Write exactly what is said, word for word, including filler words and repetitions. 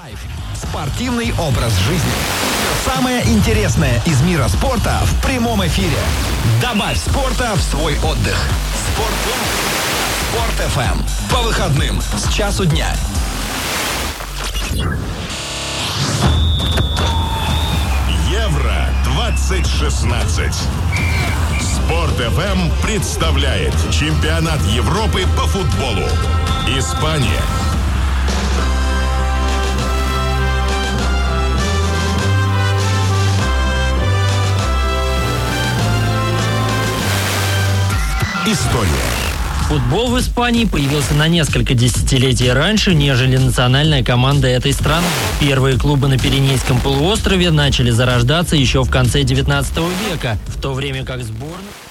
Спортивный образ жизни. Самое интересное из мира спорта в прямом эфире. Добавь спорта в свой отдых. Спорт, Спорт эф эм. По выходным с часу дня. Евро двадцать шестнадцать. Спорт эф эм представляет чемпионат Европы по футболу. Испания. История. Футбол в Испании появился на несколько десятилетий раньше, нежели национальная команда этой страны. Первые клубы на Пиренейском полуострове начали зарождаться еще в конце девятнадцатого века, в то время как сборная...